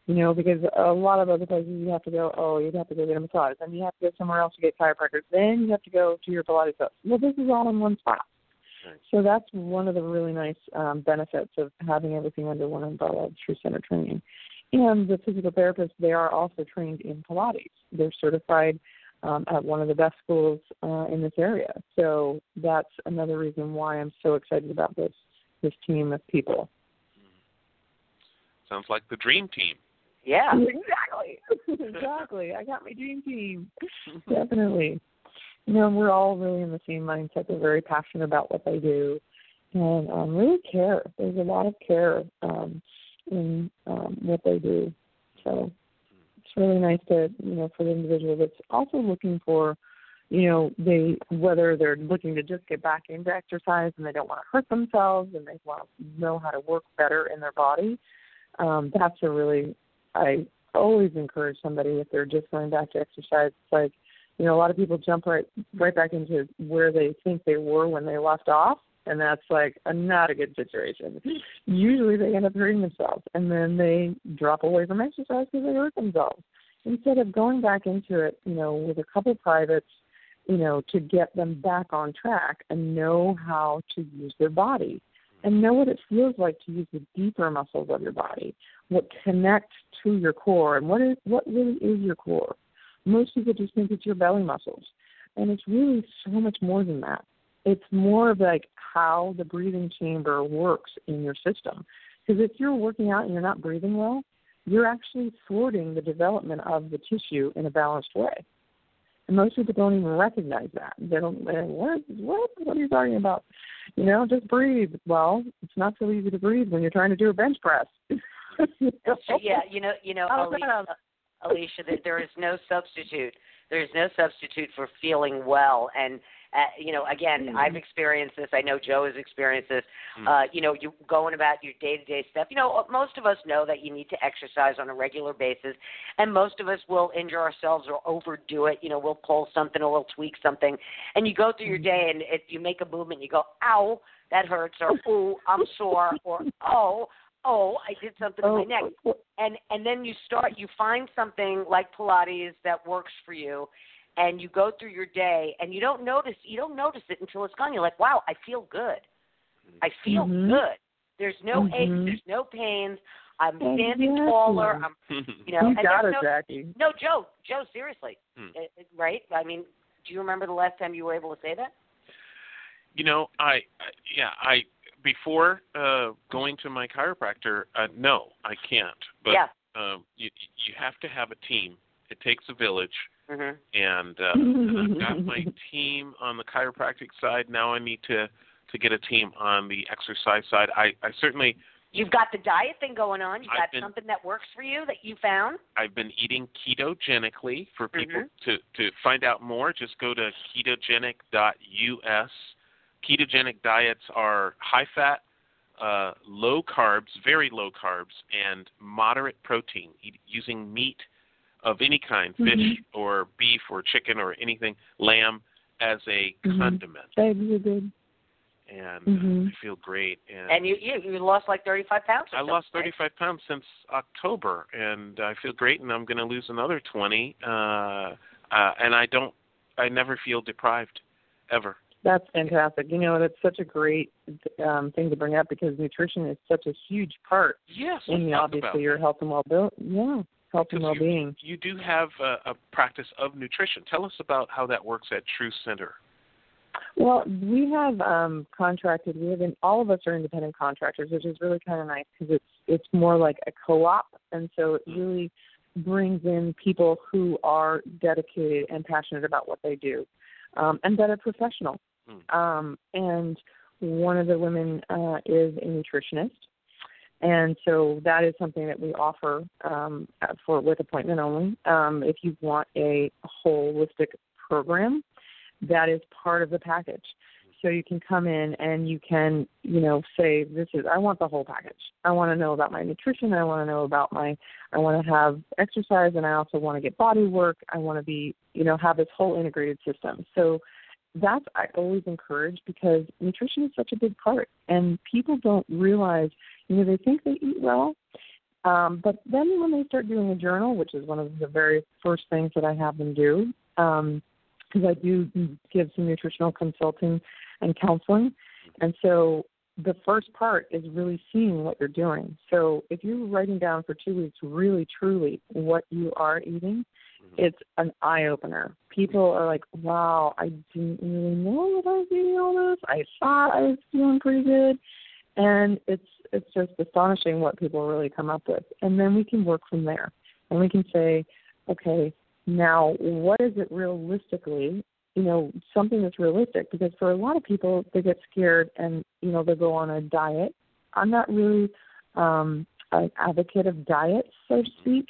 because a lot of other places you'd have to go get a massage, then you have to go somewhere else to get chiropractors, then you have to go to your Pilates class. Well, this is all in one spot. Right. So that's one of the really nice benefits of having everything under one umbrella of True Center training. And the physical therapists, they are also trained in Pilates. They're certified at one of the best schools in this area. So that's another reason why I'm so excited about this team of people. Sounds like the dream team. Yeah. Exactly. I got my dream team. Definitely. We're all really in the same mindset. They're very passionate about what they do and really care. There's a lot of care in what they do. So it's really nice to, for the individual that's also looking for, whether they're looking to just get back into exercise and they don't want to hurt themselves and they want to know how to work better in their body. That's I always encourage somebody if they're just going back to exercise. It's like, a lot of people jump right back into where they think they were when they left off, and that's not a good situation. Usually they end up hurting themselves, and then they drop away from exercise because they hurt themselves. Instead of going back into it, with a couple privates, to get them back on track and know how to use their body and know what it feels like to use the deeper muscles of your body, what connects to your core, and what really is your core. Most people just think it's your belly muscles, and it's really so much more than that. It's more of how the breathing chamber works in your system. Because if you're working out and you're not breathing well, you're actually thwarting the development of the tissue in a balanced way. And most people don't even recognize that. They don't. What are you talking about? Just breathe. Well, it's not so easy to breathe when you're trying to do a bench press. Yeah, Alicia, there is no substitute. There's no substitute for feeling well. And, again, I've experienced this. I know Joe has experienced this. You going about your day-to-day stuff. Most of us know that you need to exercise on a regular basis, and most of us will injure ourselves or overdo it. We'll pull something or we'll tweak something. And you go through your day, and if you make a movement, you go, ow, that hurts, or, ooh, I'm sore, or, oh, I did something to my neck. And then you find something like Pilates that works for you, and you go through your day, and you don't notice it until it's gone. You're like, wow, I feel good. I feel good. There's no aches, there's no pains. I'm standing taller. You got it, Jackie. No, Joe, seriously, right? I mean, do you remember the last time you were able to say that? Before going to my chiropractor, no, I can't. But you have to have a team. It takes a village. And I've got my team on the chiropractic side. Now I need to get a team on the exercise side. I certainly... You've got the diet thing going on. You've got something that works for you that you found. I've been eating ketogenically. For people to find out more, just go to ketogenic.us. Ketogenic diets are high-fat, low carbs, very low carbs, and moderate protein, using meat of any kind, fish or beef or chicken or anything, lamb, as a condiment. Eggs are good. And I feel great. And you lost 35 pounds? I lost 35 pounds since October, and I feel great, and I'm going to lose another 20. And I never feel deprived, ever. That's fantastic. That's such a great thing to bring up because nutrition is such a huge part in obviously your health and well-being. Yeah, health and well-being. You do have a practice of nutrition. Tell us about how that works at True Center. Well, we have contracted. All of us are independent contractors, which is really kind of nice because it's more like a co-op, and so it really brings in people who are dedicated and passionate about what they do, and that are professional. And one of the women is a nutritionist, and so that is something that we offer with appointment only. If you want a holistic program, that is part of the package. So you can come in and you can, say, I want the whole package. I want to know about my nutrition. I want to know about I want to have exercise, and I also want to get body work. I want to be, have this whole integrated system. So that's I always encourage because nutrition is such a big part, and people don't realize, they think they eat well, But then when they start doing a journal, which is one of the very first things that I have them do, because I do give some nutritional consulting and counseling, and so the first part is really seeing what you're doing. So if you're writing down for 2 weeks really, truly what you are eating, it's an eye-opener. People are like, wow, I didn't really know that I was eating all this. I thought I was doing pretty good. And it's just astonishing what people really come up with. And then we can work from there. And we can say, okay, now what is it realistically, something that's realistic? Because for a lot of people, they get scared and, they go on a diet. I'm not really an advocate of diets, so to speak.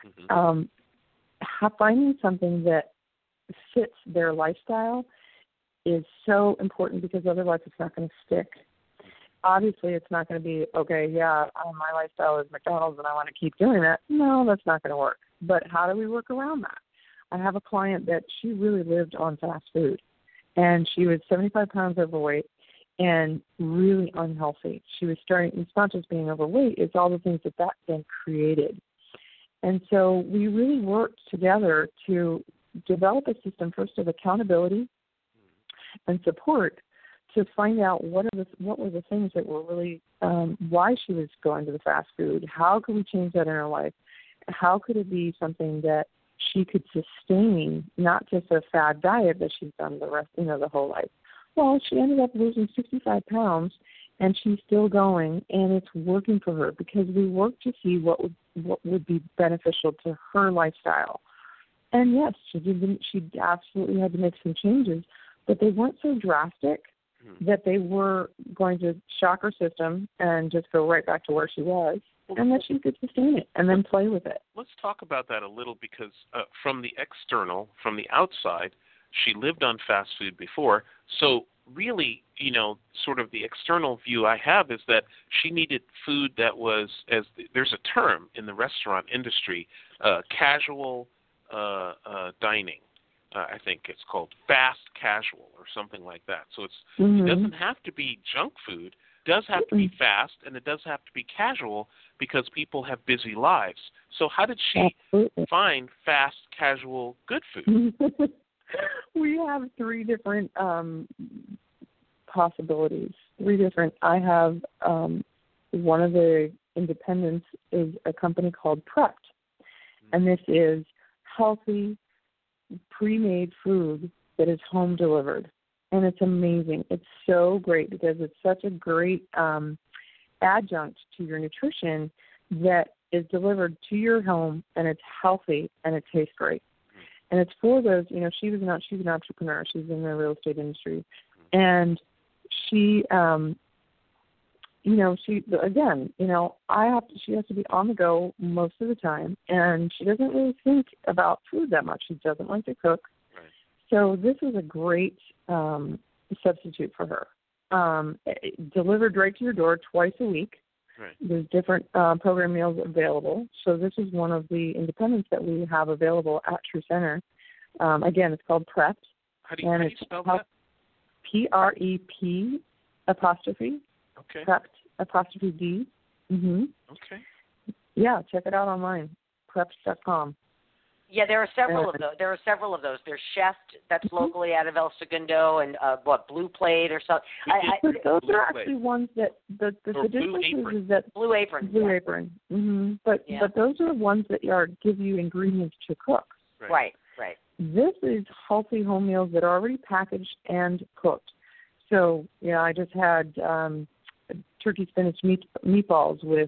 Finding something that fits their lifestyle is so important, because otherwise it's not going to stick. Obviously, it's not going to be, okay, yeah, my lifestyle is McDonald's and I want to keep doing that. No, that's not going to work. But how do we work around that? I have a client that she really lived on fast food, and she was 75 pounds overweight and really unhealthy. She was it's not just being overweight, it's all the things that then created. And so we really worked together to develop a system, first of accountability and support, to find out what were the things that were really why she was going to the fast food. How could we change that in her life? How could it be something that she could sustain, not just a fad diet that she's done the whole life? Well, she ended up losing 65 pounds, and she's still going, and it's working for her because we worked to see what would be beneficial to her lifestyle. And yes, she absolutely had to make some changes, but they weren't so drastic that they were going to shock her system and just go right back to where she was, and that she could sustain it and then play with it. Let's talk about that a little, because from the external, from the outside, she lived on fast food before. So really, sort of the external view I have is that she needed food that was, there's a term in the restaurant industry, casual dining. I think it's called fast casual or something like that. So it doesn't have to be junk food. It does have to be fast, and it does have to be casual, because people have busy lives. So how did she find fast, casual, good food? We have three different possibilities. I have one of the independents is a company called Prepped, and this is healthy, pre-made food that is home delivered, and it's amazing. It's so great because it's such a great adjunct to your nutrition that is delivered to your home, and it's healthy and it tastes great. And it's for those, she's an entrepreneur. She's in the real estate industry, and she she has to be on the go most of the time, and she doesn't really think about food that much. She doesn't like to cook. Right. So this is a great substitute for her. Delivered right to your door twice a week. Right. There's different program meals available. So this is one of the independents that we have available at True Center. Again, it's called Prepped. How do you spell that? PREP apostrophe. Okay. Prepped apostrophe D. Mm-hmm. Okay. Yeah, check it out online, prepped.com. Yeah, there are several of those. There's Chef, that's locally out of El Segundo, and Blue Plate or something. Those are actually ones that the difference is that Blue Apron. Blue Apron. Mm-hmm. But those are ones that give you ingredients to cook. Right. This is healthy home meals that are already packaged and cooked. So I just had turkey spinach meatballs with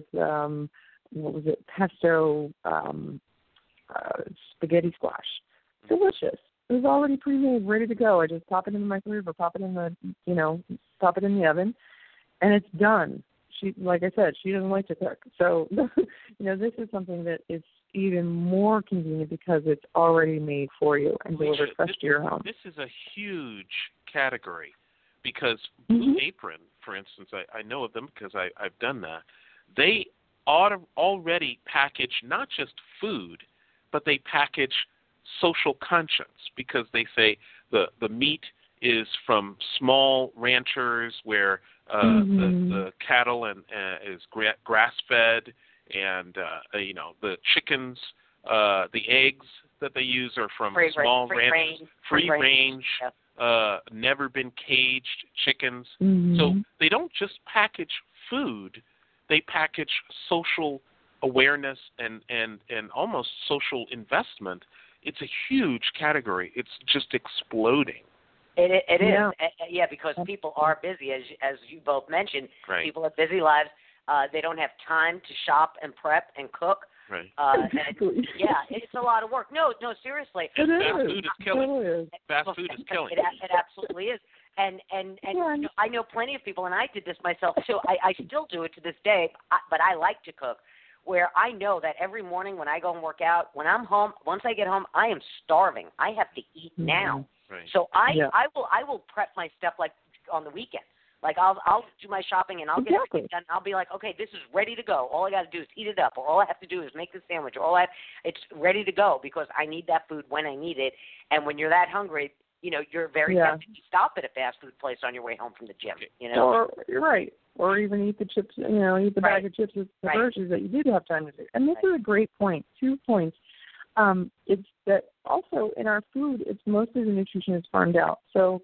pesto. Spaghetti squash. Delicious. It was already pre-made, ready to go. I just pop it in the microwave or pop it in the oven, and it's done. Like I said, she doesn't like to cook. So, this is something that is even more convenient because it's already made for you and delivered fresh to your home. This is a huge category because Blue Apron, for instance, I know of them because I've done that. They already package not just food, but they package social conscience because they say the meat is from small ranchers where the cattle is grass-fed, and the chickens, the eggs that they use are from small ranches, free range, never been caged chickens. Mm-hmm. So they don't just package food; they package social awareness and almost social investment. It's a huge category. It's just exploding. It Yeah. is, because people are busy, as you both mentioned. Right. People have busy lives. They don't have time to shop and prep and cook. Right. Exactly. It's a lot of work. No, seriously. It Fast is. food is killing. It is. Fast food is killing. It absolutely is. And I know plenty of people, and I did this myself too. I still do it to this day, but I like to cook. Where I know that every morning when I go and work out, when I'm home, once I get home, I am starving. I have to eat now. Right. So I will prep my stuff like on the weekend. Like I'll do my shopping and I'll get everything done. I'll be like, okay, this is ready to go. All I got to do is heat it up, or all I have to do is make the sandwich, or it's ready to go because I need that food when I need it. And when you're that hungry, you're very tempted to stop at a fast food place on your way home from the gym. Or you're right. Or even eat the chips. Eat the bag of chips with the groceries that you did have time to do. And this is a great point. 2 points. It's that also in our food, it's mostly the nutrition is farmed out. So,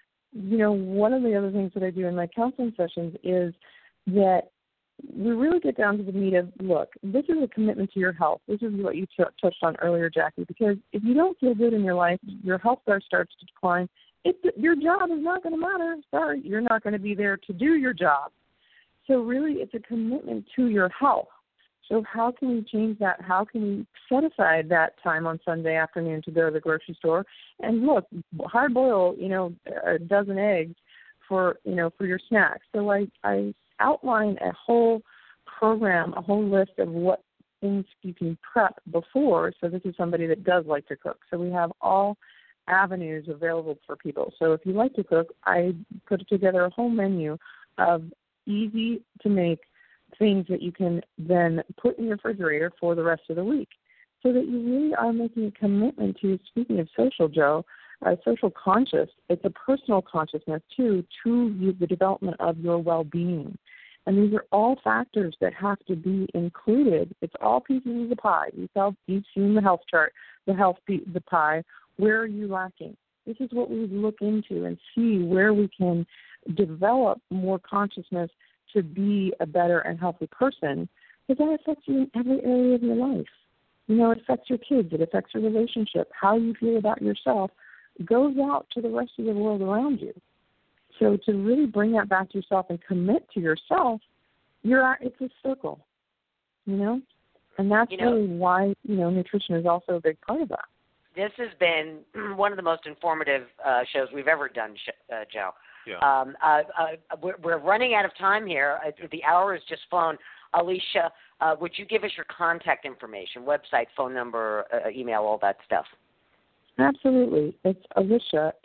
one of the other things that I do in my counseling sessions is that we really get down to the meat of, look, this is a commitment to your health. This is what you touched on earlier, Jackie, because if you don't feel good in your life, your health starts to decline. Your job is not going to matter. Sorry, you're not going to be there to do your job. So really, it's a commitment to your health. So how can we change that? How can we set aside that time on Sunday afternoon to go to the grocery store and look, hard boil, a dozen eggs for your snacks. So I outline a whole program, a whole list of what things you can prep before. So this is somebody that does like to cook. So we have all avenues available for people. So if you like to cook, I put together a whole menu of easy to make things that you can then put in your refrigerator for the rest of the week, so that you really are making a commitment to, speaking of social, Joe, social conscious, it's a personal consciousness too, to the development of your well-being. And these are all factors that have to be included. It's all pieces of the pie. You've seen the health chart, the pie. Where are you lacking? This is what we look into and see where we can develop more consciousness to be a better and healthy person, because that affects you in every area of your life. It affects your kids. It affects your relationship. How you feel about yourself goes out to the rest of the world around you. So to really bring that back to yourself and commit to yourself, it's a circle, And that's really why, nutrition is also a big part of that. This has been one of the most informative shows we've ever done, Joe. Yeah. We're running out of time here. The hour has just flown. Alicia, would you give us your contact information, website, phone number, email, all that stuff? Absolutely. It's Alicia,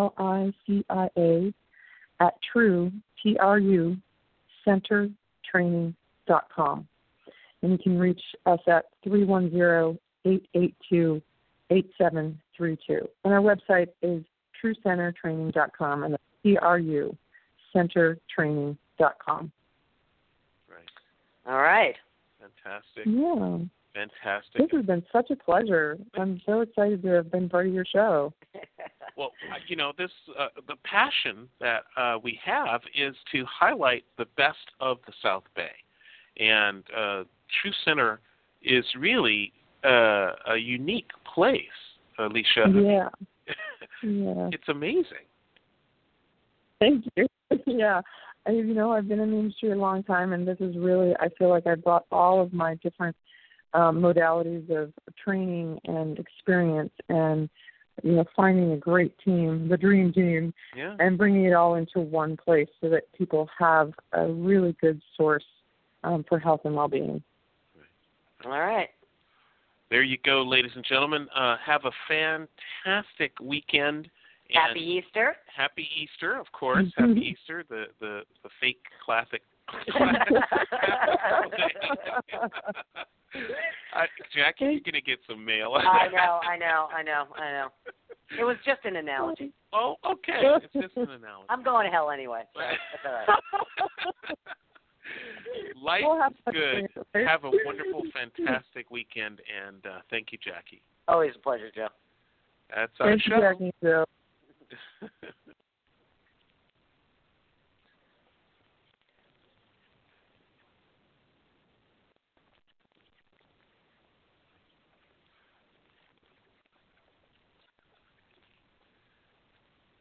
ALICIA, at True, TRU, centertraining.com. And you can reach us at 310-882-8732. And our website is truecentertraining.com, and TRU, centertraining.com. Right. All right. Fantastic. Yeah. Fantastic. This has been such a pleasure. I'm so excited to have been part of your show. Well, this the passion that we have is to highlight the best of the South Bay, and True Center is really a unique place, Alicia. Yeah. Yeah. It's amazing. Thank you. Yeah. I've been in the industry a long time, and this is really, I feel like I've brought all of my different modalities of training and experience and, finding a great team, the dream team, and bringing it all into one place so that people have a really good source for health and well-being. All right. There you go, ladies and gentlemen. Have a fantastic weekend. Happy Easter. Happy Easter, of course. Happy Easter, the fake classic. Jackie, you're going to get some mail. I know. It was just an analogy. Oh, okay. It's just an analogy. I'm going to hell anyway. So that's all right. Life We'll have is such good. things. Have a wonderful, fantastic weekend, and thank you, Jackie. Always a pleasure, Joe. That's our Thank you, show. Jackie, Joe.